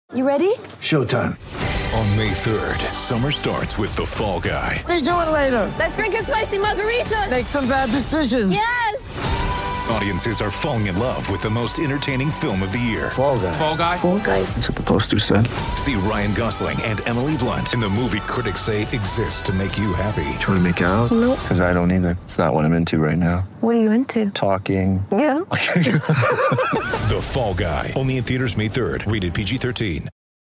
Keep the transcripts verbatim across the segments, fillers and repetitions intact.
You ready? Showtime. On May third, summer starts with The Fall Guy. Let's do it later. Let's drink a spicy margarita. Make some bad decisions. Yes! Audiences are falling in love with the most entertaining film of the year. Fall Guy. Fall Guy? Fall guy. That's what the poster said. See Ryan Gosling and Emily Blunt in the movie critics say exists to make you happy. Trying to make it out? Nope. Because I don't either. It's not what I'm into right now. What are you into? Talking. Yeah. The Fall Guy. Only in theaters May third. Rated P G thirteen.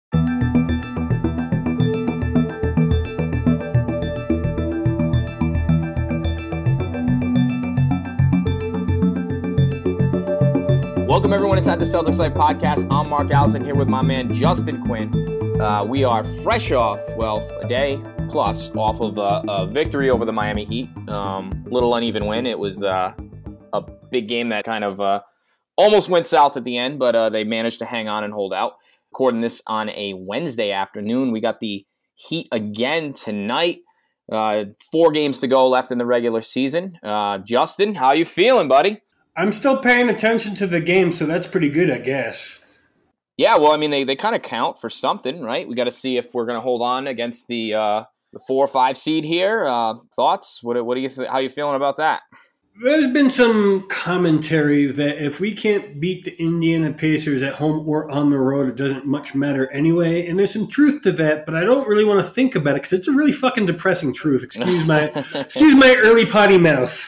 Welcome, everyone, inside the Celtics Life podcast. I'm Mark Allison here with my man Justin Quinn. Uh, we are fresh off, well, a day plus off of a, a victory over the Miami Heat. Um, little uneven win. It was uh, a big game that kind of uh, almost went south at the end, but uh, they managed to hang on and hold out. Recording this on a Wednesday afternoon. We got the Heat again tonight. Uh, four games to go left in the regular season. Uh, Justin, how you feeling, buddy? I'm still paying attention to the game, so that's pretty good, I guess. Yeah, well, I mean, they, they kind of count for something, right? We got to see if we're going to hold on against the uh, the four or five seed here. Uh, thoughts? What what do you th- how you feeling about that? There's been some commentary that if we can't beat the Indiana Pacers at home or on the road, it doesn't much matter anyway. And there's some truth to that, but I don't really want to think about it because it's a really fucking depressing truth. Excuse my excuse my early potty mouth.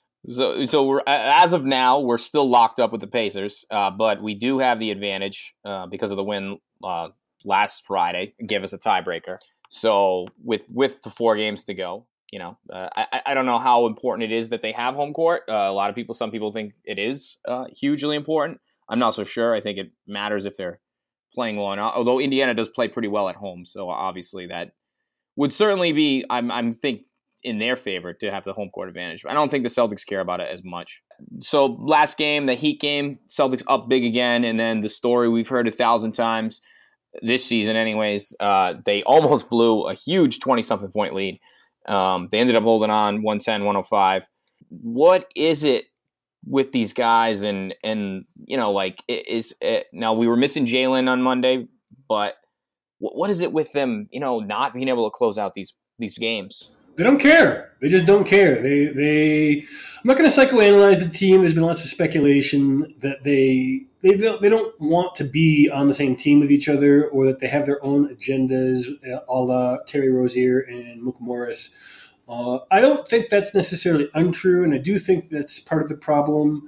So, so we're as of now, we're still locked up with the Pacers, uh, but we do have the advantage uh, because of the win uh, last Friday. It gave us a tiebreaker. So, with with the four games to go, you know, uh, I I don't know how important it is that they have home court. Uh, a lot of people, some people think it is uh, hugely important. I'm not so sure. I think it matters if they're playing well or not. Although Indiana does play pretty well at home, so obviously that would certainly be. I'm I'm think. in their favor to have the home court advantage. I don't think the Celtics care about it as much. So last game, the Heat game, Celtics up big again, and then the story we've heard a thousand times this season anyways, uh, they almost blew a huge twenty-something point lead. Um, they ended up holding on one ten, one oh five. What is it with these guys? And, and you know, like, is it, now we were missing Jalen on Monday, but what, what is it with them, you know, not being able to close out these these games? They don't care. They just don't care. They they. I'm not going to psychoanalyze the team. There's been lots of speculation that they they don't they don't want to be on the same team with each other, or that they have their own agendas, a la Terry Rozier and Mook Morris. Uh, I don't think that's necessarily untrue, and I do think that's part of the problem.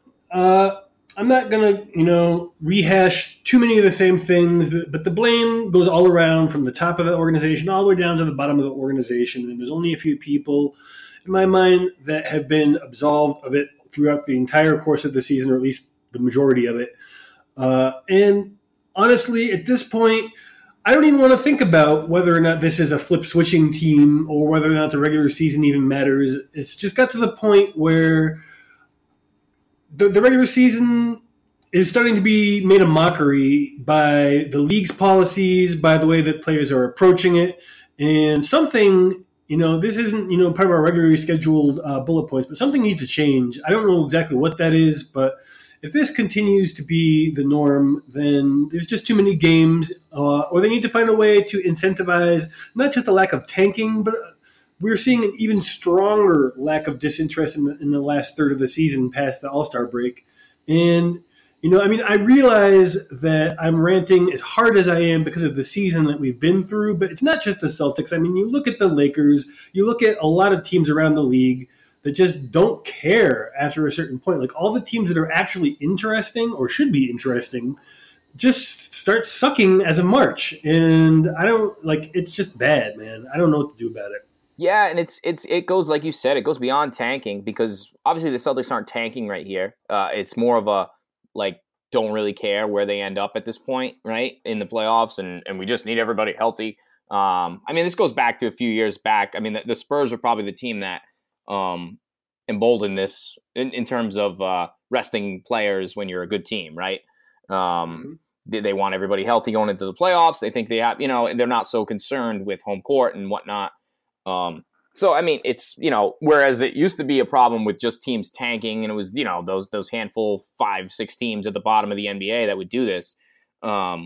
Uh, I'm not going to, you know, rehash too many of the same things, but the blame goes all around from the top of the organization all the way down to the bottom of the organization. And there's only a few people in my mind that have been absolved of it throughout the entire course of the season, or at least the majority of it. Uh, and honestly, at this point, I don't even want to think about whether or not this is a flip switching team or whether or not the regular season even matters. It's just got to the point where The, the regular season is starting to be made a mockery by the league's policies, by the way that players are approaching it, and something, you know, this isn't, you know, part of our regularly scheduled uh, bullet points, but something needs to change. I don't know exactly what that is, but if this continues to be the norm, then there's just too many games, uh, or they need to find a way to incentivize not just a lack of tanking, but we're seeing an even stronger lack of disinterest in the, in the last third of the season past the All-Star break. And, you know, I mean, I realize that I'm ranting as hard as I am because of the season that we've been through, but it's not just the Celtics. I mean, you look at the Lakers, you look at a lot of teams around the league that just don't care after a certain point. Like, all the teams that are actually interesting or should be interesting just start sucking as of March. And I don't, like, it's just bad, man. I don't know what to do about it. Yeah, and it's it's it goes, like you said, it goes beyond tanking, because obviously the Celtics aren't tanking right here. Uh, it's more of a, like, don't really care where they end up at this point, right, in the playoffs, and, and we just need everybody healthy. Um, I mean, this goes back to a few years back. I mean, the, the Spurs are probably the team that um, emboldened this in, in terms of uh, resting players when you're a good team, right? Um, mm-hmm. they, they want everybody healthy going into the playoffs. They think they have, you know, they're not so concerned with home court and whatnot. Um, so, I mean, it's, you know, whereas it used to be a problem with just teams tanking, and it was, you know, those those handful, five, six teams at the bottom of the N B A that would do this. Um,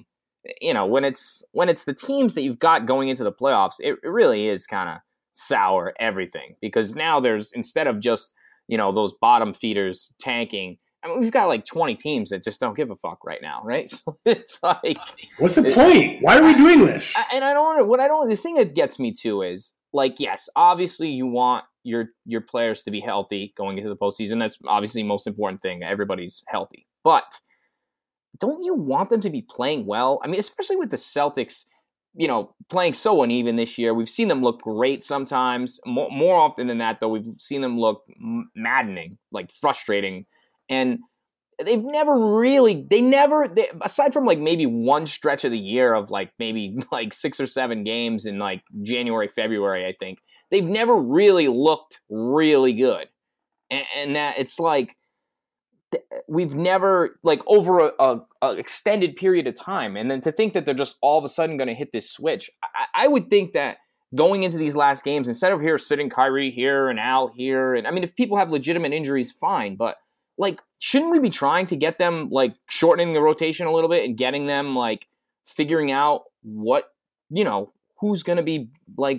you know, when it's when it's the teams that you've got going into the playoffs, it, it really is kind of sour everything, because now there's, instead of just, you know, those bottom feeders tanking, I mean, we've got like twenty teams that just don't give a fuck right now, right? So it's like, what's the it, point? Why are we doing this? And I don't. What I don't. The thing that gets me too is, like, yes, obviously you want your your players to be healthy going into the postseason. That's obviously the most important thing. Everybody's healthy, but don't you want them to be playing well? I mean, especially with the Celtics, you know, playing so uneven this year. We've seen them look great sometimes. More, more often than that, though, we've seen them look maddening, like frustrating. And they've never really, they never, they, aside from like maybe one stretch of the year of like maybe like six or seven games in like January, February, I think, they've never really looked really good. And, and that it's like, we've never, like over a, a, a extended period of time. And then to think that they're just all of a sudden going to hit this switch, I, I would think that going into these last games, instead of here sitting Kyrie here and Al here, and I mean, if people have legitimate injuries, fine, but like, shouldn't we be trying to get them, like, shortening the rotation a little bit and getting them, like, figuring out what, you know, who's going to be, like,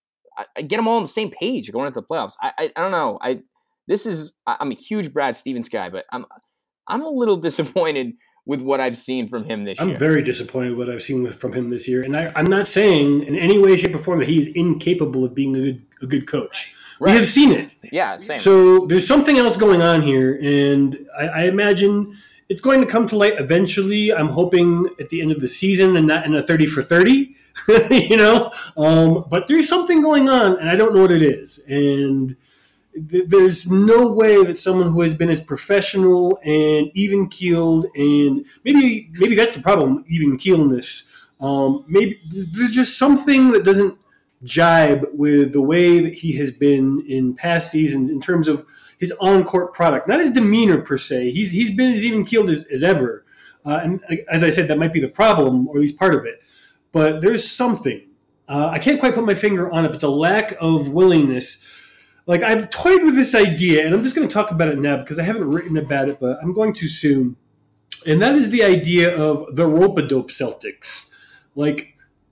I, get them all on the same page going into the playoffs. I, I I don't know. I This is, I'm a huge Brad Stevens guy, but I'm I'm a little disappointed with what I've seen from him this I'm year. I'm very disappointed with what I've seen with, from him this year. And I, I'm not saying in any way, shape, or form that he is incapable of being a good, a good coach. Right. We have seen it. Yeah, same. So there's something else going on here, and I, I imagine it's going to come to light eventually. I'm hoping at the end of the season and not in a thirty for thirty, you know. Um, but there's something going on, and I don't know what it is. And th- there's no way that someone who has been as professional and even-keeled, and maybe maybe that's the problem, even-keeledness. Um, maybe there's just something that doesn't jibe with the way that he has been in past seasons in terms of his on-court product, not his demeanor per se. He's he's been as even-keeled as, as ever, uh, and as I said, that might be the problem, or at least part of it. But there's something. Uh, I can't quite put my finger on it, but the lack of willingness. Like, I've toyed with this idea, and I'm just going to talk about it now because I haven't written about it, but I'm going to soon. And that is the idea of the rope-a-dope Celtics. Like,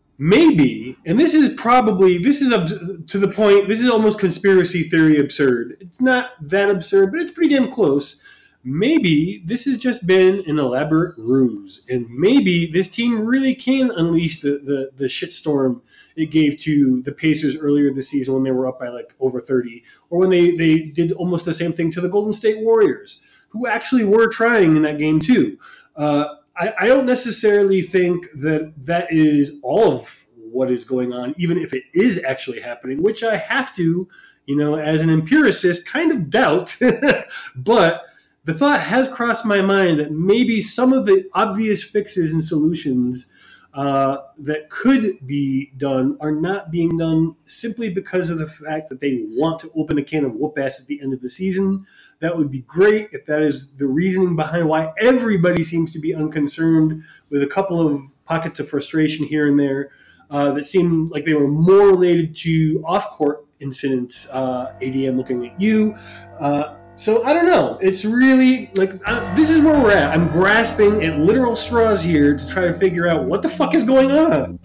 maybe, and this is probably, this is to the point, this is almost conspiracy theory absurd. It's not that absurd, but it's pretty damn close. Maybe this has just been an elaborate ruse, and maybe this team really can unleash the, the, the shitstorm it gave to the Pacers earlier this season when they were up by like over thirty, or when they, they did almost the same thing to the Golden State Warriors, who actually were trying in that game too. Uh, I, I don't necessarily think that that is all of what is going on, even if it is actually happening, which I have to, you know, as an empiricist, kind of doubt. But the thought has crossed my mind that maybe some of the obvious fixes and solutions uh, that could be done are not being done simply because of the fact that they want to open a can of whoop ass at the end of the season. That would be great if that is the reasoning behind why everybody seems to be unconcerned, with a couple of pockets of frustration here and there uh, that seem like they were more related to off-court incidents. Uh, A D M looking at you. Uh, so I don't know. It's really like uh, this is where we're at. I'm grasping at literal straws here to try to figure out what the fuck is going on.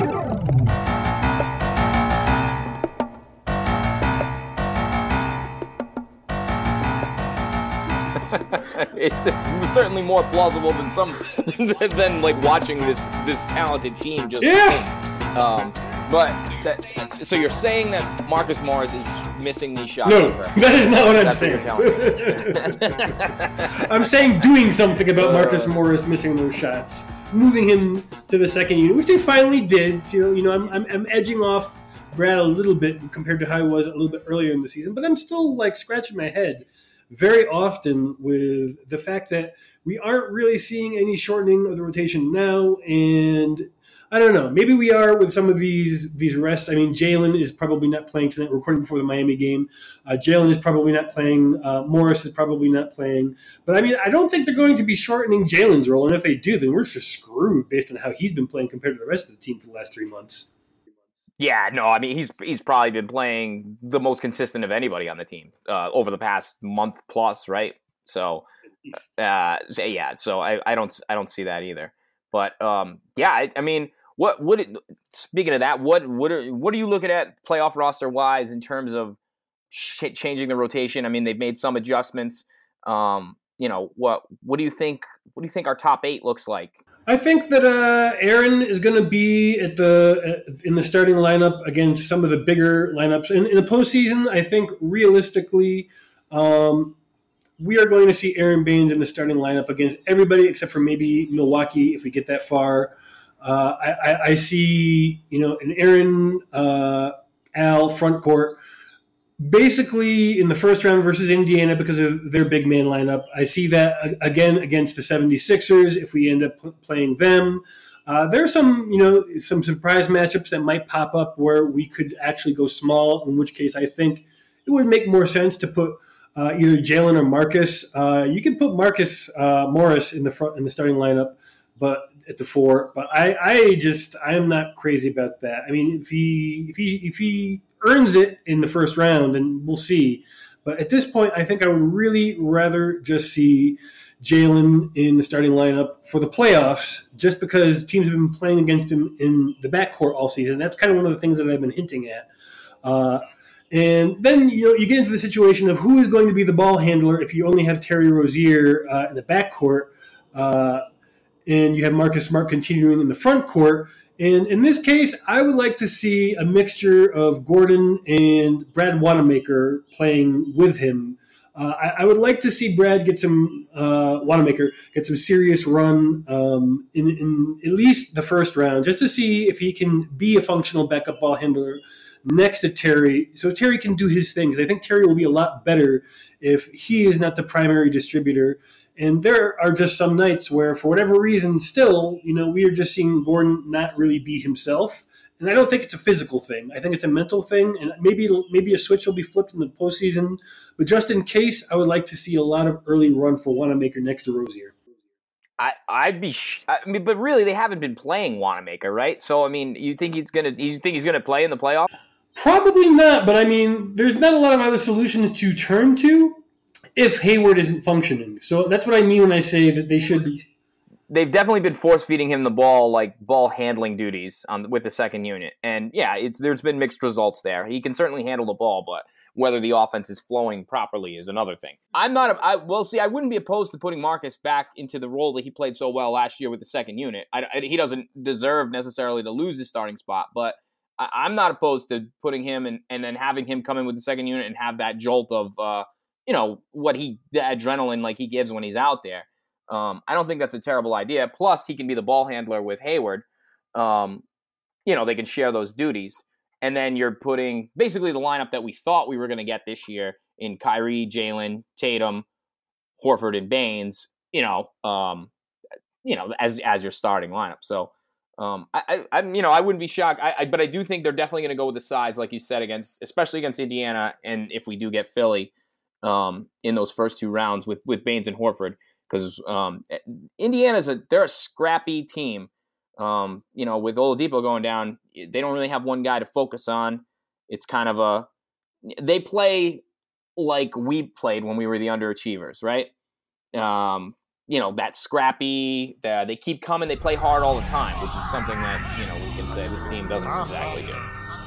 it's, it's certainly more plausible than some than like watching this this talented team just. Yeah. Um, but that, so you're saying that Marcus Morris is missing these shots? No, that is not what I'm That's saying. What you're telling me. I'm saying doing something about Marcus uh, Morris missing those shots, moving him to the second unit, which they finally did. So, you know, you know, I'm, I'm I'm edging off Brad a little bit compared to how I was a little bit earlier in the season, but I'm still like scratching my head very often with the fact that we aren't really seeing any shortening of the rotation now, and I don't know. Maybe we are with some of these these rests. I mean, Jalen is probably not playing tonight. We're recording before the Miami game. Uh, Jalen is probably not playing. Uh, Morris is probably not playing. But, I mean, I don't think they're going to be shortening Jalen's role. And if they do, then we're just screwed based on how he's been playing compared to the rest of the team for the last three months. Yeah, no, I mean, he's he's probably been playing the most consistent of anybody on the team uh, over the past month plus, right? So, uh, so yeah, so I, I don't I don't see that either. But um, yeah, I, I mean, what what speaking of that, what what are what are you looking at playoff roster wise in terms of ch- changing the rotation? I mean, they've made some adjustments. Um, you know, what what do you think? What do you think our top eight looks like? I think that uh, Aaron is going to be at the at, in the starting lineup against some of the bigger lineups in, in the postseason. I think realistically, um, we are going to see Aaron Baines in the starting lineup against everybody except for maybe Milwaukee if we get that far. Uh, I, I, I see, you know, an Aaron uh, Al front court basically in the first round versus Indiana because of their big man lineup. I see that again against the seventy-sixers if we end up playing them. Uh, there are some, you know, some surprise matchups that might pop up where we could actually go small, in which case I think it would make more sense to put uh, either Jalen or Marcus. Uh, you can put Marcus uh, Morris in the front in the starting lineup, but at the four. But I, I just I am not crazy about that. I mean, if he if he if he earns it in the first round, then we'll see. But at this point, I think I would really rather just see Jalen in the starting lineup for the playoffs, just because teams have been playing against him in the backcourt all season. That's kind of one of the things that I've been hinting at. Uh, and then you know you get into the situation of who is going to be the ball handler if you only have Terry Rozier uh, in the backcourt, uh, and you have Marcus Smart continuing in the front court. And in this case, I would like to see a mixture of Gordon and Brad Wanamaker playing with him. Uh, I, I would like to see Brad get some uh, Wanamaker get some serious run um, in, in at least the first round, just to see if he can be a functional backup ball handler next to Terry, so Terry can do his thing. Because I think Terry will be a lot better if he is not the primary distributor. And there are just some nights where, for whatever reason, still, you know, we are just seeing Gordon not really be himself. And I don't think it's a physical thing. I think it's a mental thing. And maybe maybe a switch will be flipped in the postseason. But just in case, I would like to see a lot of early run for Wanamaker next to Rozier. I, I'd be, sh- I mean, but really, they haven't been playing Wanamaker, right? So, I mean, you think he's gonna, you think he's gonna play in the playoffs? Probably not. But I mean, there's not a lot of other solutions to turn to if Hayward isn't functioning. So that's what I mean when I say that they should. They've definitely been force feeding him the ball, like ball handling duties on with the second unit, and yeah, it's there's been mixed results there. He can certainly handle the ball, but whether the offense is flowing properly is another thing. I'm not. A, I well, see, I wouldn't be opposed to putting Marcus back into the role that he played so well last year with the second unit. I, I, he doesn't deserve necessarily to lose his starting spot, but I, I'm not opposed to putting him and and then having him come in with the second unit and have that jolt of. Uh, you know, what he, the adrenaline like he gives when he's out there. Um, I don't think that's a terrible idea. Plus, he can be the ball handler with Hayward. Um, you know, they can share those duties. And then you're putting basically the lineup that we thought we were going to get this year in Kyrie, Jalen, Tatum, Horford, and Baines, you know, um, you know, as as your starting lineup. So, um, I, I, I'm, you know, I wouldn't be shocked. I, I, but I do think they're definitely going to go with the size, like you said, against, especially against Indiana. And if we do get Philly, Um, in those first two rounds with, with Baines and Horford, because um, Indiana's a they're a scrappy team. Um, you know, with Oladipo going down, they don't really have one guy to focus on. It's kind of a they play like we played when we were the underachievers, right? Um, you know, that scrappy. The, they keep coming. They play hard all the time, which is something that you know we can say this team doesn't exactly do.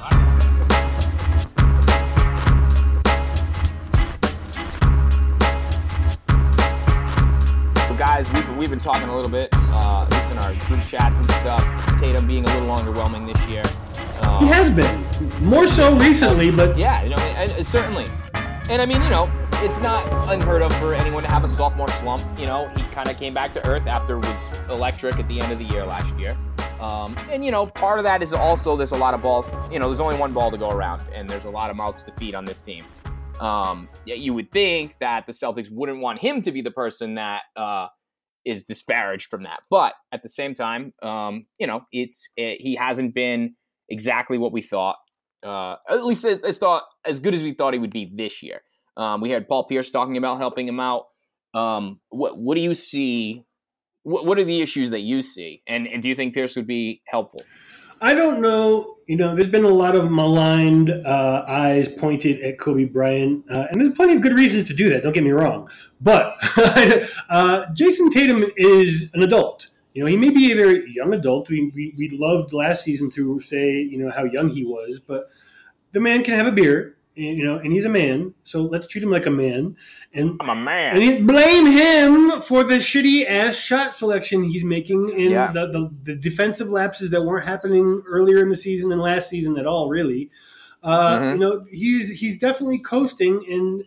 Guys, we've, we've been talking a little bit, uh, at least in our group chats and stuff, Tatum being a little underwhelming this year. Um, he has been. More so recently, but... Yeah, you know, and, and certainly. And I mean, you know, it's not unheard of for anyone to have a sophomore slump. You know, he kind of came back to earth after it was electric at the end of the year last year. Um, and, you know, part of that is also there's a lot of balls. You know, there's only one ball to go around, and there's a lot of mouths to feed on this team. Um, you would think that the Celtics wouldn't want him to be the person that uh, is disparaged from that. But at the same time, um, you know, it's it, he hasn't been exactly what we thought. Uh, at least as thought as good as we thought he would be this year. Um, we had Paul Pierce talking about helping him out. Um, what what do you see? What, what are the issues that you see? And, and do you think Pierce would be helpful? I don't know. You know, there's been a lot of maligned uh, eyes pointed at Kobe Bryant, uh, and there's plenty of good reasons to do that. Don't get me wrong. But uh, Jason Tatum is an adult, You know, he may be a very young adult. We, we we loved last season to say, you know, how young he was, but the man can have a beard, and, you know, and he's a man. So let's treat him like a man. And I'm a man. And he, blame him for the shitty ass shot selection he's making in Yeah. the, the the defensive lapses that weren't happening earlier in the season and last season at all. Really, uh, Mhm. you know, he's he's definitely coasting and.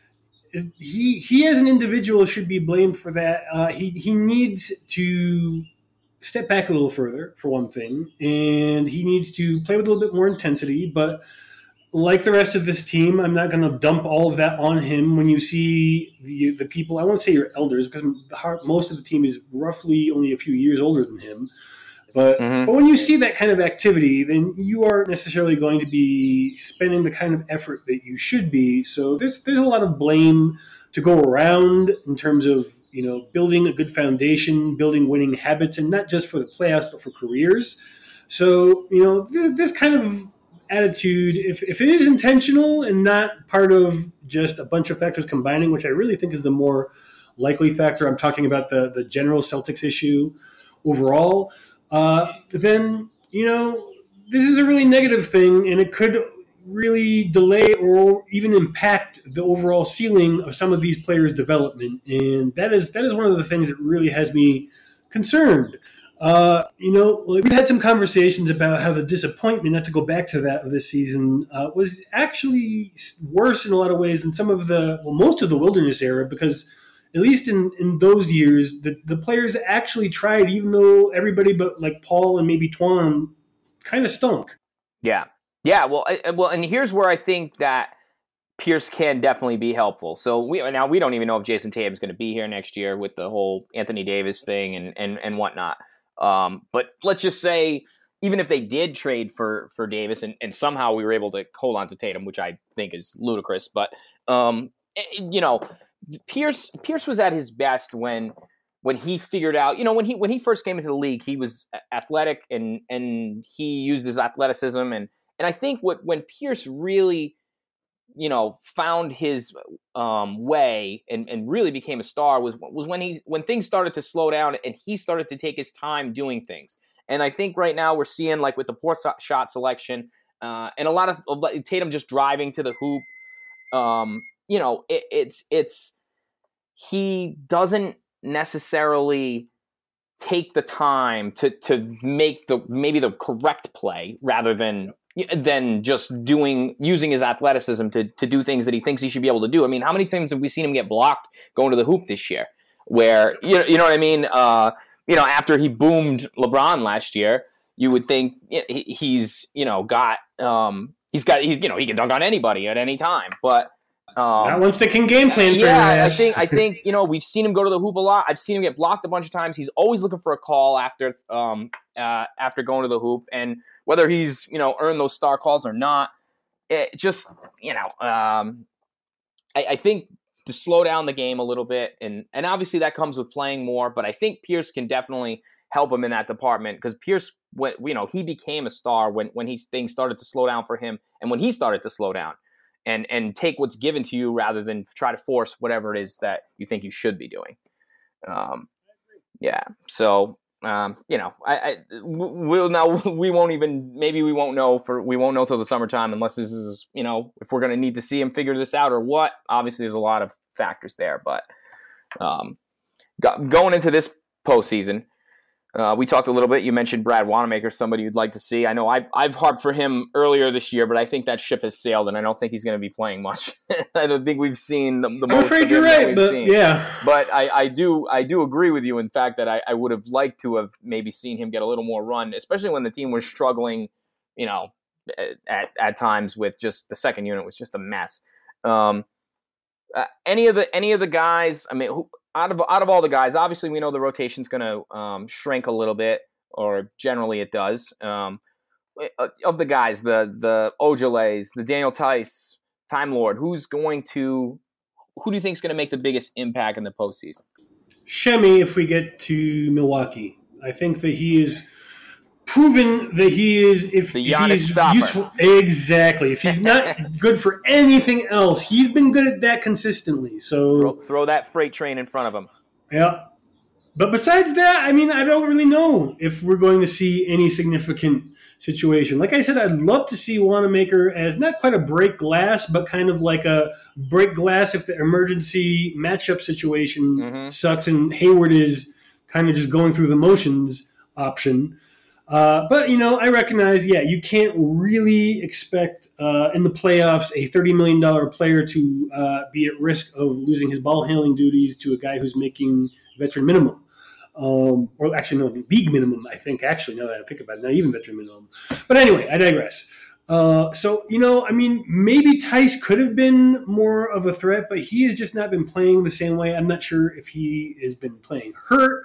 Is- he he as an individual should be blamed for that. Uh, he he needs to step back a little further for one thing, and he needs to play with a little bit more intensity. But like the rest of this team, I'm not going to dump all of that on him. When you see the the people, I won't say your elders because the heart, most of the team is roughly only a few years older than him. But, Mhm. but when you see that kind of activity, then you aren't necessarily going to be spending the kind of effort that you should be. So there's there's a lot of blame to go around in terms of, you know, building a good foundation, building winning habits, and not just for the playoffs, but for careers. So, you know, this, this kind of attitude, if, if it is intentional and not part of just a bunch of factors combining, which I really think is the more likely factor, I'm talking about the, the general Celtics issue overall, uh, then, you know, this is a really negative thing, and it could really delay or even impact the overall ceiling of some of these players' development. And that is that is one of the things that really has me concerned. Uh, you know, we've had some conversations about how the disappointment, not to go back to that of this season, uh, was actually worse in a lot of ways than some of the, well, most of the Wilderness era, because at least in, in those years, the, the players actually tried, even though everybody but like Paul and maybe Twan kind of stunk. Yeah. Yeah, well, I, well, and here's where I think that Pierce can definitely be helpful. So we now we don't even know if Jason Tatum's going to be here next year with the whole Anthony Davis thing and and and whatnot. Um, but let's just say, even if they did trade for for Davis and, and somehow we were able to hold on to Tatum, which I think is ludicrous, but um, you know, Pierce Pierce was at his best when when he figured out, you know, when he when he first came into the league, he was athletic and and he used his athleticism and. And I think what when Pierce really, you know, found his um, way and, and really became a star was was when he when things started to slow down and he started to take his time doing things. And I think right now we're seeing, like with the poor shot selection uh, and a lot of, of Tatum just driving to the hoop. Um, you know, it, it's it's he doesn't necessarily take the time to to make the maybe the correct play rather than. than just doing using his athleticism to to do things that he thinks he should be able to do. I mean, how many times have we seen him get blocked going to the hoop this year? Where you know, you know what I mean? Uh, you know, after he boomed LeBron last year, you would think he's you know got um, he's got he's you know he can dunk on anybody at any time, but. Um, Not once they can game plan for yeah, your I ass. think I think you know we've seen him go to the hoop a lot. I've seen him get blocked a bunch of times. He's always looking for a call after um uh, after going to the hoop, and whether he's you know earned those star calls or not, it just you know um, I, I think to slow down the game a little bit, and and obviously that comes with playing more. But I think Pierce can definitely help him in that department because Pierce, when you know he became a star when when he things started to slow down for him, and when he started to slow down. And and take what's given to you rather than try to force whatever it is that you think you should be doing. Um, yeah. So um, you know, I, I we'll now we won't even maybe we won't know for we won't know till the summertime unless this is you know if we're going to need to see him figure this out or what. Obviously, there's a lot of factors there, but um, go, going into this postseason. Uh, we talked a little bit. You mentioned Brad Wanamaker, somebody you'd like to see. I know I've, I've harped for him earlier this year, but I think that ship has sailed, and I don't think he's going to be playing much. I don't think we've seen the, the I'm most afraid of you're him that right, we've but seen. yeah. But I, I do I do agree with you, in fact, that I, I would have liked to have maybe seen him get a little more run, especially when the team was struggling, you know, at, at times with just the second unit was just a mess. Um, uh, any of the any of the guys, I mean, who, out of out of all the guys, obviously we know the rotation's going to um, shrink a little bit. Or generally it does. Um, of the guys, the the Ojales, the Daniel Tice, Time Lord, who's going to, who do you think is going to make the biggest impact in the postseason? Shemi, if we get to Milwaukee, I think that he is proven that he is if, The if Giannis he's stopper. useful. Exactly. If he's not good for anything else, he's been good at that consistently. So Throw, throw that freight train in front of him. yeah. But besides that, I mean, I don't really know if we're going to see any significant situation. Like I said, I'd love to see Wanamaker as not quite a break glass, but kind of like a break glass if the emergency matchup situation Mm-hmm. sucks and Hayward is kind of just going through the motions option. Uh, but, you know, I recognize, yeah, you can't really expect uh, in the playoffs a thirty million dollars player to uh, be at risk of losing his ball handling duties to a guy who's making veteran minimum. Um, or actually, no, league minimum, I think, actually, now that I think about it, not even veteran minimum. But anyway, I digress. Uh, so, you know, I mean, maybe Tice could have been more of a threat, but he has just not been playing the same way. I'm not sure if he has been playing hurt.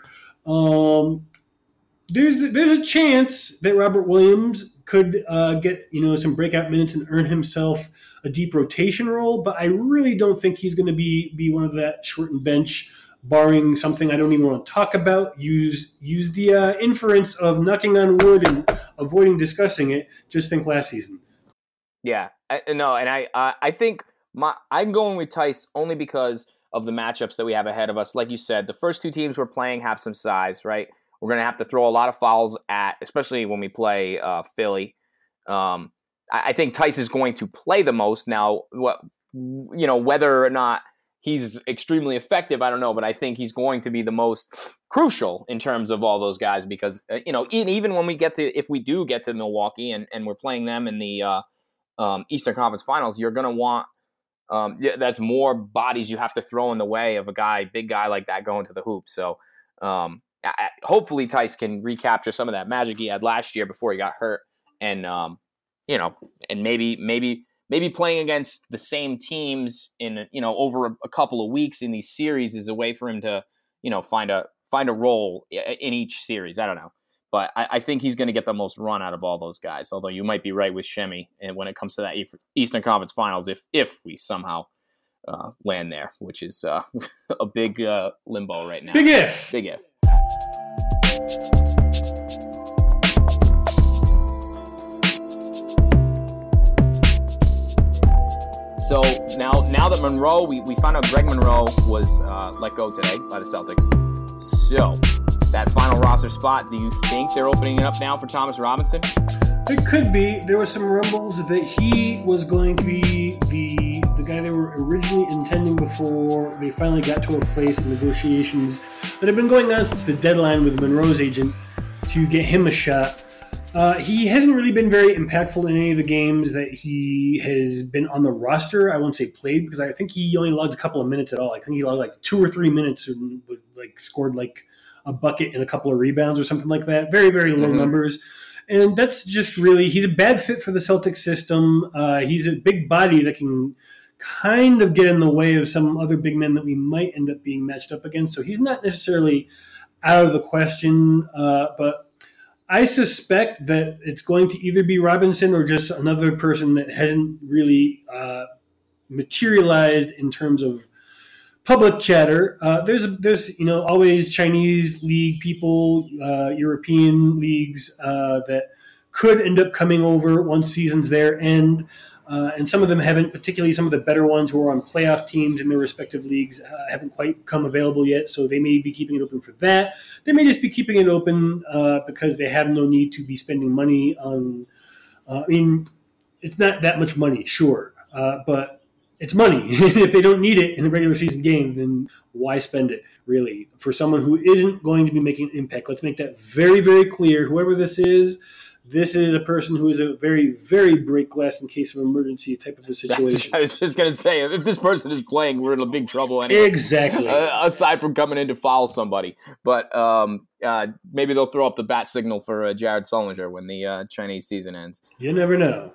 Um, there's there's a chance that Robert Williams could uh, get, you know, some breakout minutes and earn himself a deep rotation role, but I really don't think he's going to be be one of that shortened bench, barring something I don't even want to talk about. Use use the uh, inference of knocking on wood and avoiding discussing it. Just think last season. Yeah, I, no, and I uh, I think my I'm going with Tice only because of the matchups that we have ahead of us. Like you said, the first two teams we're playing have some size, right? We're going to have to throw a lot of fouls at, especially when we play uh, Philly. Um, I, I think Tice is going to play the most. Now, what you know, whether or not he's extremely effective, I don't know, but I think he's going to be the most crucial in terms of all those guys because, uh, you know, even when we get to, if we do get to Milwaukee and, and we're playing them in the uh, um, Eastern Conference Finals, you're going to want, um, yeah, that's more bodies you have to throw in the way of a guy, big guy like that going to the hoop. So um, I, hopefully Tice can recapture some of that magic he had last year before he got hurt. And, um, you know, and maybe, maybe, Maybe playing against the same teams in, you know, over a, a couple of weeks in these series is a way for him to, you know, find a find a role in each series. I don't know, but I, I think he's going to get the most run out of all those guys. Although you might be right with Shemi, and when it comes to that Eastern Conference Finals, if if we somehow uh, land there, which is uh, a big uh, limbo right now. Big if. Big if. So now now that Monroe, we, we found out Greg Monroe was uh, let go today by the Celtics. So that final roster spot, do you think they're opening it up now for Thomas Robinson? It could be. There were some rumbles that he was going to be the the guy they were originally intending before they finally got to a place in negotiations that have been going on since the deadline with Monroe's agent to get him a shot. Uh, he hasn't really been very impactful in any of the games that he has been on the roster. I won't say played because I think he only logged a couple of minutes at all. I think he logged like two or three minutes and was like scored like a bucket and a couple of rebounds or something like that. Very, very low mm-hmm. numbers. And that's just really, he's a bad fit for the Celtics system. Uh, he's a big body that can kind of get in the way of some other big men that we might end up being matched up against. So he's not necessarily out of the question, uh, but I suspect that it's going to either be Robinson or just another person that hasn't really uh, materialized in terms of public chatter. Uh, there's a, there's you know always Chinese league people, uh, European leagues uh, that could end up coming over once season's there end. Uh, and some of them haven't, particularly some of the better ones who are on playoff teams in their respective leagues uh, haven't quite come available yet, so they may be keeping it open for that. They may just be keeping it open uh, because they have no need to be spending money on uh, – I mean, it's not that much money, sure, uh, but it's money. If they don't need it in a regular season game, then why spend it, really? For someone who isn't going to be making an impact, let's make that very, very clear. Whoever this is, this is a person who is a very, very break glass in case of emergency type of a situation. I was just going to say, if this person is playing, we're in a big trouble anyway. Exactly. Uh, aside from coming in to foul somebody. But um, uh, maybe they'll throw up the bat signal for uh, Jared Sullinger when the uh, Chinese season ends. You never know.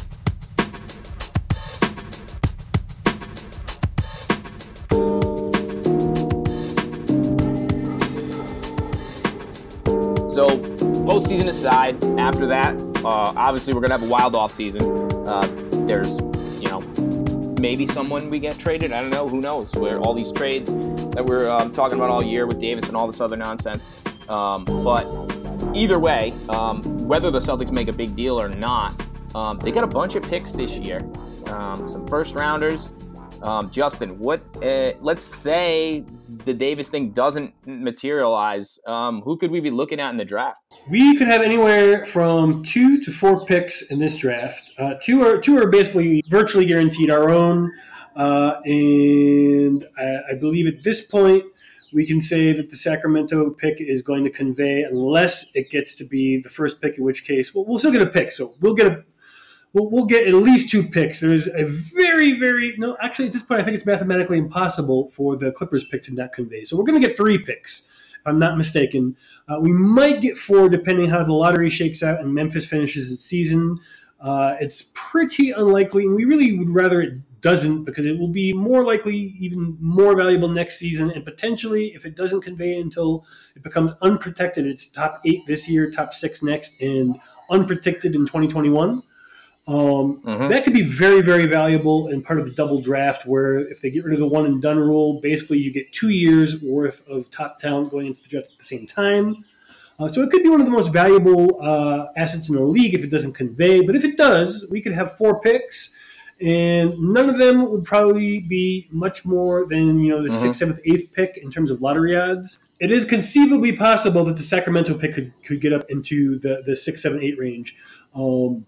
So, postseason aside, after that, uh, obviously we're going to have a wild off season. Uh, there's, you know, maybe someone we get traded. I don't know. Who knows? Where all these trades that we're um, talking about all year with Davis and all this other nonsense. Um, but either way, um, whether the Celtics make a big deal or not, um, they got a bunch of picks this year. Um, some first rounders, Um, Justin, what? Uh, let's say the Davis thing doesn't materialize. Um, who could we be looking at in the draft? We could have anywhere from two to four picks in this draft. Uh, two are two are basically virtually guaranteed our own, uh, and I, I believe at this point we can say that the Sacramento pick is going to convey, unless it gets to be the first pick, in which case well, we'll still get a pick. So we'll get a we'll, we'll get at least two picks. There is a very very no actually at this point I think it's mathematically impossible for the Clippers pick to not convey. So we're going to get three picks. If I'm not mistaken. Uh, we might get four depending how the lottery shakes out and Memphis finishes its season. Uh, it's pretty unlikely, and we really would rather it doesn't because it will be more likely, even more valuable next season, and potentially, if it doesn't convey until it becomes unprotected, it's top eight this year, top six next, and unprotected in twenty twenty-one. Um, mm-hmm. That could be very, very valuable and part of the double draft where if they get rid of the one and done rule, basically you get two years worth of top talent going into the draft at the same time. Uh, so it could be one of the most valuable uh, assets in the league if it doesn't convey. But if it does, we could have four picks, and none of them would probably be much more than you know the mm-hmm. sixth, seventh, eighth pick in terms of lottery odds. It is conceivably possible that the Sacramento pick could, could get up into the, the six, seven, eight range. Um,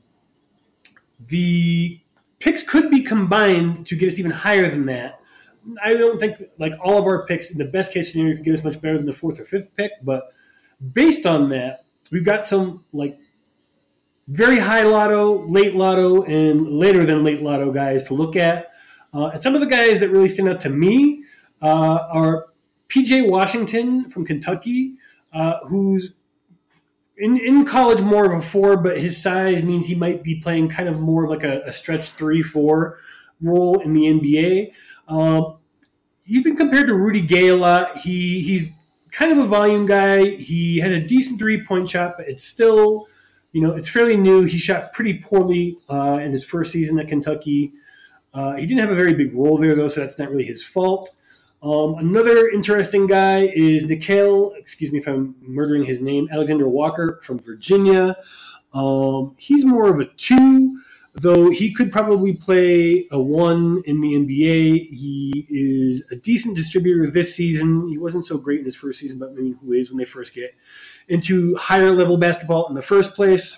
The picks could be combined to get us even higher than that. I don't think like all of our picks in the best case scenario could get us much better than the fourth or fifth pick, but based on that, we've got some like very high lotto, late lotto, and later than late lotto guys to look at. Uh, and some of the guys that really stand out to me uh, are P J Washington from Kentucky, uh, who's In in college, more of a four, but his size means he might be playing kind of more of like a, a stretch three, four role in the N B A. Um, he's been compared to Rudy Gay a lot. He he's kind of a volume guy. He has a decent three-point shot, but it's still, you know, it's fairly new. He shot pretty poorly uh, in his first season at Kentucky. Uh, he didn't have a very big role there, though, so that's not really his fault. Um, another interesting guy is Nickeil, excuse me if I'm murdering his name, Alexander Walker from Virginia. Um, he's more of a two, though he could probably play a one in the N B A. He is a decent distributor this season. He wasn't so great in his first season, but maybe who is when they first get into higher level basketball in the first place.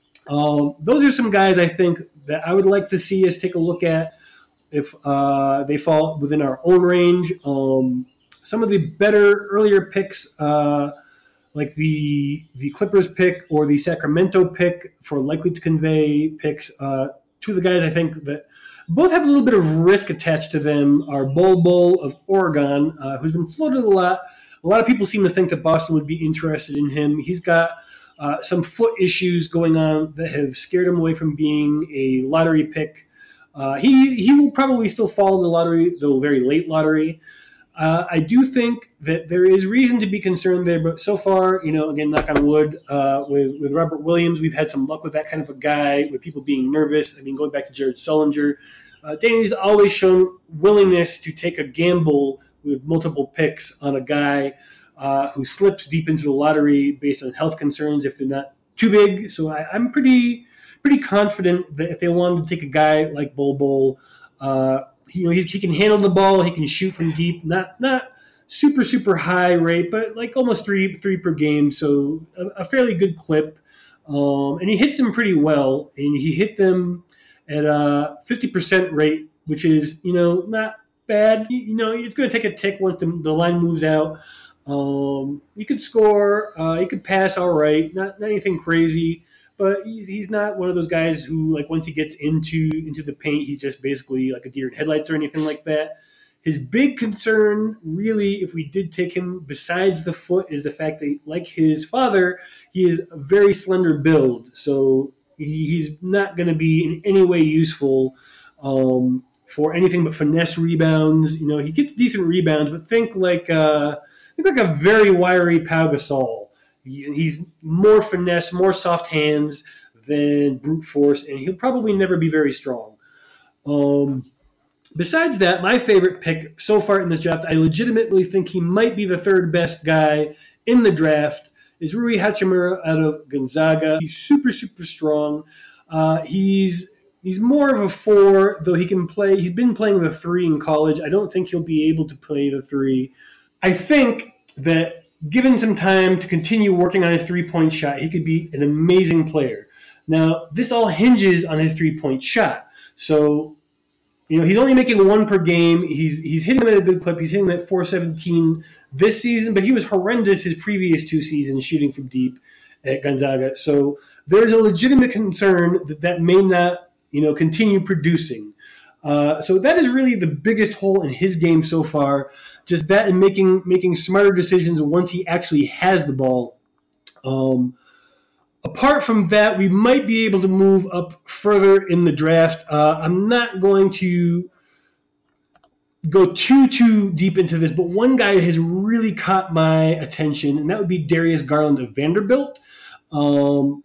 Um, those are some guys I think that I would like to see us take a look at if uh, they fall within our own range. Um, some of the better earlier picks, uh, like the the Clippers pick or the Sacramento pick for likely to convey picks, uh, two of the guys I think that both have a little bit of risk attached to them are Bol Bol of Oregon, uh, who's been floated a lot. A lot of people seem to think that Boston would be interested in him. He's got uh, some foot issues going on that have scared him away from being a lottery pick. Uh, he he will probably still fall in the lottery, though very late lottery. Uh, I do think that there is reason to be concerned there, but so far, you know, again, knock on wood, uh, with, with Robert Williams, we've had some luck with that kind of a guy, with people being nervous. I mean, going back to Jared Sullinger, uh, Danny's always shown willingness to take a gamble with multiple picks on a guy uh, who slips deep into the lottery based on health concerns if they're not too big. So I, I'm pretty... pretty confident that if they wanted to take a guy like Bol Bol, uh, he, you know, he's, he can handle the ball, he can shoot from deep, not not super, super high rate, but like almost three three per game, so a, a fairly good clip. Um, and he hits them pretty well, and he hit them at a fifty percent rate, which is, you know, not bad. You, you know, it's going to take a tick once the, the line moves out. Um, he could score, uh, he could pass all right, not, not anything crazy. But he's he's not one of those guys who, like, once he gets into into the paint, he's just basically like a deer in headlights or anything like that. His big concern, really, if we did take him besides the foot, is the fact that, like his father, he is a very slender build. So he, he's not going to be in any way useful um, for anything but finesse rebounds. You know, he gets decent rebounds, but think like uh, think like a very wiry Pau Gasol. He's, he's more finesse, more soft hands than brute force, and he'll probably never be very strong. Um, besides that, my favorite pick so far in this draft, I legitimately think he might be the third best guy in the draft, is Rui Hachimura out of Gonzaga. He's super, super strong. Uh, he's he's more of a four, though he can play. He's been playing the three in college. I don't think he'll be able to play the three. I think that given some time to continue working on his three-point shot, he could be an amazing player. Now, this all hinges on his three-point shot. So, you know, he's only making one per game. He's he's hitting them at a good clip. He's hitting them at four seventeen this season, but he was horrendous his previous two seasons shooting from deep at Gonzaga. So there's a legitimate concern that that may not, you know, continue producing. Uh, so that is really the biggest hole in his game so far. Just that and making making smarter decisions once he actually has the ball. Um, apart from that, we might be able to move up further in the draft. Uh, I'm not going to go too, too deep into this, but one guy has really caught my attention, and that would be Darius Garland of Vanderbilt. Um,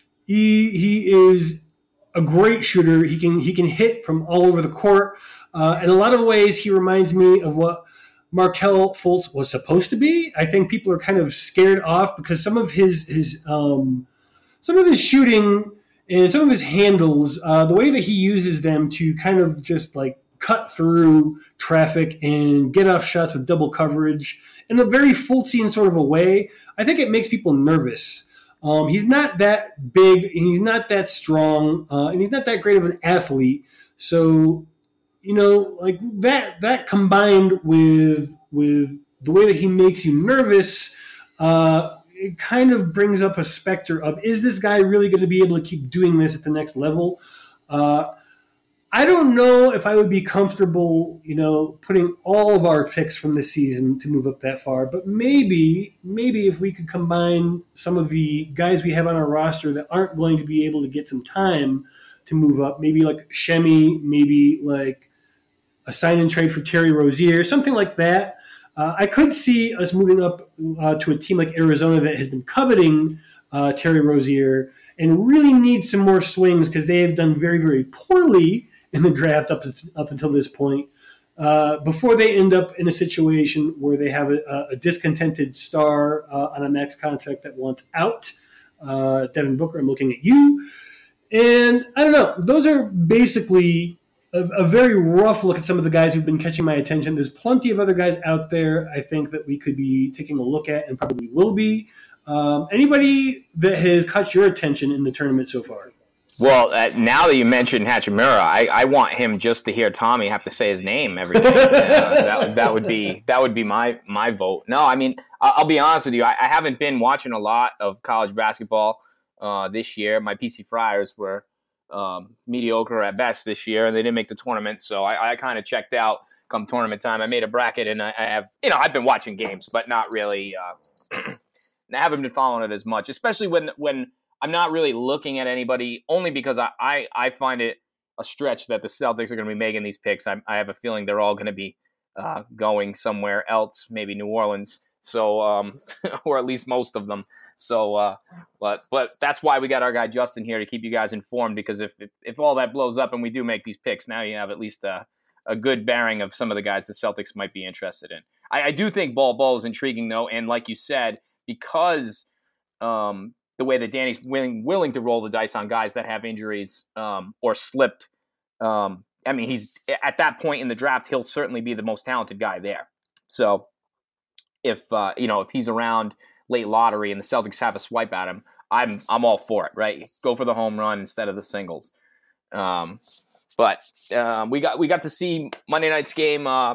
he he is a great shooter. He can he can hit from all over the court. Uh, in a lot of ways, he reminds me of what Markelle Fultz was supposed to be. I think people are kind of scared off because some of his his um, some of his shooting and some of his handles, uh, the way that he uses them to kind of just like cut through traffic and get off shots with double coverage in a very Fultzian sort of a way, I think it makes people nervous. Um, he's not that big, and he's not that strong, uh, and he's not that great of an athlete. So, you know, like that that combined with with the way that he makes you nervous, uh, it kind of brings up a specter of, is this guy really going to be able to keep doing this at the next level? Uh, I don't know if I would be comfortable, you know, putting all of our picks from this season to move up that far, but maybe, maybe if we could combine some of the guys we have on our roster that aren't going to be able to get some time to move up, maybe like Shemi, maybe like a sign and trade for Terry Rozier, something like that. Uh, I could see us moving up uh, to a team like Arizona that has been coveting uh, Terry Rozier and really needs some more swings because they have done very, very poorly in the draft up, up until this point, uh, before they end up in a situation where they have a, a discontented star uh, on a max contract that wants out. Uh, Devin Booker, I'm looking at you. And I don't know. Those are basically a, a very rough look at some of the guys who've been catching my attention. There's plenty of other guys out there I think that we could be taking a look at and probably will be. Um, anybody that has caught your attention in the tournament so far? Well, uh, now that you mentioned Hachimura, I, I want him just to hear Tommy have to say his name every day. uh, that, that would be that would be my my vote. No, I mean, I'll be honest with you. I, I haven't been watching a lot of college basketball uh, this year. My P C Friars were um, mediocre at best this year, and they didn't make the tournament. So I, I kind of checked out come tournament time. I made a bracket, and I, I have, you know, I've been watching games, but not really. Uh, I haven't been following it as much, especially when when. I'm not really looking at anybody, only because I, I, I find it a stretch that the Celtics are going to be making these picks. I, I have a feeling they're all going to be uh, going somewhere else, maybe New Orleans, so um, or at least most of them. So, uh, but but that's why we got our guy Justin here to keep you guys informed, because if if, if all that blows up and we do make these picks, now you have at least a, a good bearing of some of the guys the Celtics might be interested in. I, I do think Ball Ball is intriguing, though, and like you said, because um, – the way that Danny's willing willing to roll the dice on guys that have injuries um, or slipped. Um, I mean, he's at that point in the draft, he'll certainly be the most talented guy there. So if uh, you know if he's around late lottery and the Celtics have a swipe at him, I'm I'm all for it. Right, go for the home run instead of the singles. Um, but uh, we got we got to see Monday night's game. Uh,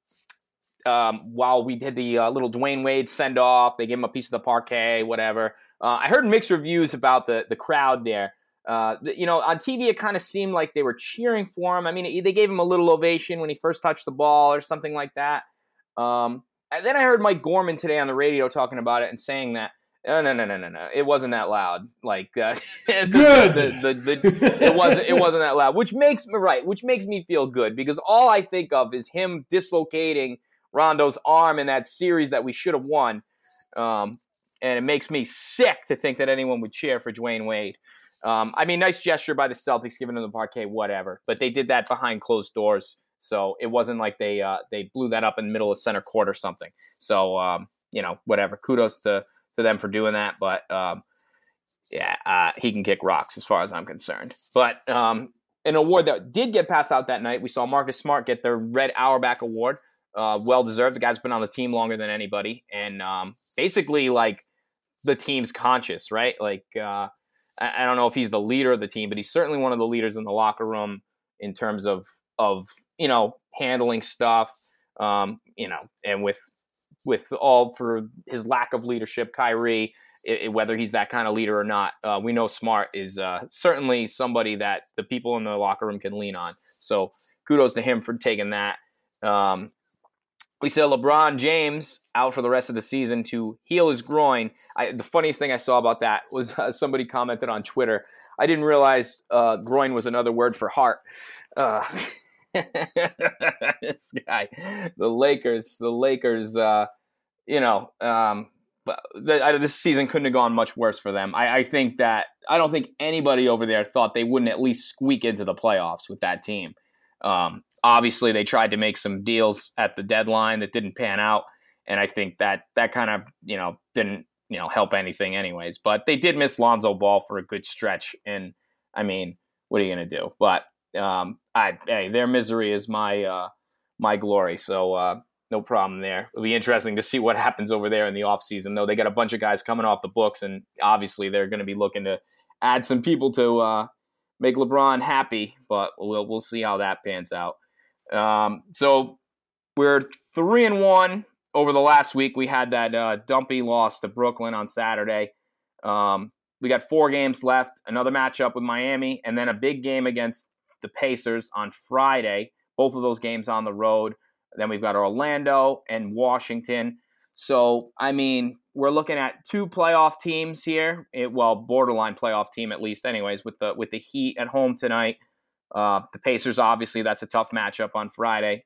um, while we did the uh, little Dwayne Wade send off, they gave him a piece of the parquet, whatever. Uh, I heard mixed reviews about the the crowd there. Uh, the, you know, on T V, it kind of seemed like they were cheering for him. I mean, they gave him a little ovation when he first touched the ball or something like that. Um, and then I heard Mike Gorman today on the radio talking about it and saying that, no, no, no, no, no, no, it wasn't that loud. Like, uh, good. The, the, the, the, it wasn't it wasn't that loud, which makes me right, which makes me feel good, because all I think of is him dislocating Rondo's arm in that series that we should have won. Um, And it makes me sick to think that anyone would cheer for Dwayne Wade. Um, I mean, nice gesture by the Celtics, giving him the parquet, whatever. But they did that behind closed doors, so it wasn't like they uh, they blew that up in the middle of center court or something. So, um, you know, whatever. Kudos to, to them for doing that. But, um, yeah, uh, he can kick rocks as far as I'm concerned. But um, an award that did get passed out that night. We saw Marcus Smart get the Red Auerbach Award. Uh, well-deserved. The guy's been on the team longer than anybody. And um, basically, like, the team's conscious, right? Like, uh, I, I don't know if he's the leader of the team, but he's certainly one of the leaders in the locker room in terms of, of you know, handling stuff, um, you know, and with with all for his lack of leadership, Kyrie, it, it, whether he's that kind of leader or not, uh, we know Smart is uh, certainly somebody that the people in the locker room can lean on. So kudos to him for taking that. Um, we saw LeBron James out for the rest of the season to heal his groin. I, the funniest thing I saw about that was uh, somebody commented on Twitter, I didn't realize uh, groin was another word for heart. Uh, this guy, the Lakers, the Lakers, uh, you know, um, but the, I, this season couldn't have gone much worse for them. I, I think that I don't think anybody over there thought they wouldn't at least squeak into the playoffs with that team. Um, obviously, they tried to make some deals at the deadline that didn't pan out, and I think that that kind of you know didn't you know help anything, anyways. But they did miss Lonzo Ball for a good stretch, and I mean, what are you gonna do? But Um, I, hey, their misery is my uh, my glory, so uh, no problem there. It'll be interesting to see what happens over there in the offseason, though. They got a bunch of guys coming off the books, and obviously they're going to be looking to add some people to uh, make LeBron happy, but we'll we'll see how that pans out. Um, so we're three and one over the last week. We had that uh, dumpy loss to Brooklyn on Saturday. Um, we got four games left, another matchup with Miami, and then a big game against the Pacers on Friday. Both of those games on the road. Then we've got Orlando and Washington. So, I mean, we're looking at two playoff teams here. It, well, borderline playoff team at least anyways, with the with the Heat at home tonight. Uh, the Pacers, obviously, that's a tough matchup on Friday.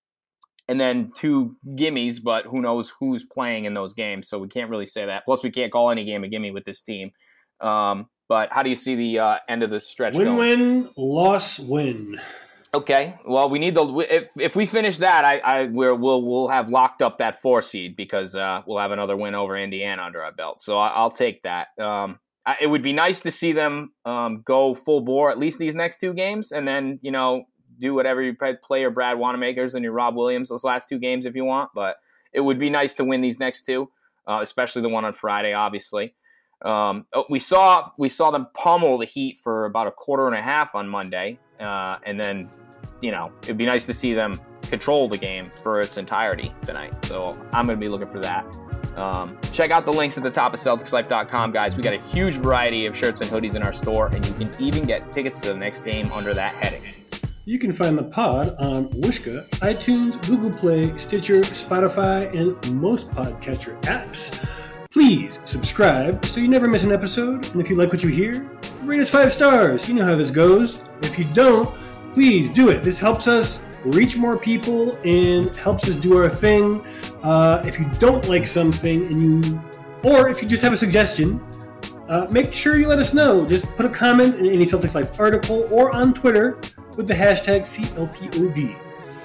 And then two gimmies, but who knows who's playing in those games, so we can't really say that. Plus, we can't call any game a gimme with this team. Um, but how do you see the uh, end of the stretch win, going? Win, loss, win. Okay. Well, we need the if if we finish that, I I we're, we'll we'll have locked up that four seed because uh, we'll have another win over Indiana under our belt. So I, I'll take that. Um, I, it would be nice to see them um, go full bore at least these next two games, and then you know do whatever you play your Brad Wanamaker's and your Rob Williams those last two games if you want. But it would be nice to win these next two, uh, especially the one on Friday, obviously. Um, we saw we saw them pummel the Heat for about a quarter and a half on Monday, uh, and then you know it'd be nice to see them control the game for its entirety tonight. So I'm going to be looking for that. Um, check out the links at the top of Celtics Life dot com, guys. We got a huge variety of shirts and hoodies in our store, and you can even get tickets to the next game under that heading. You can find the pod on Wishka, iTunes, Google Play, Stitcher, Spotify, and most podcatcher apps. Please subscribe so you never miss an episode. And if you like what you hear, rate us five stars. You know how this goes. If you don't, please do it. This helps us reach more people and helps us do our thing. Uh, if you don't like something, and you, or if you just have a suggestion, uh, make sure you let us know. Just put a comment in any Celtics Life article or on Twitter with the hashtag C L P O D.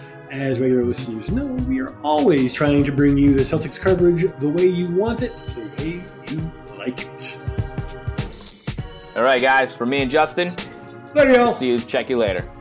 As regular listeners know, we are always trying to bring you the Celtics coverage the way you want it, the way you like it. All right, guys, for me and Justin, Later, y'all. we'll see you. Check you later.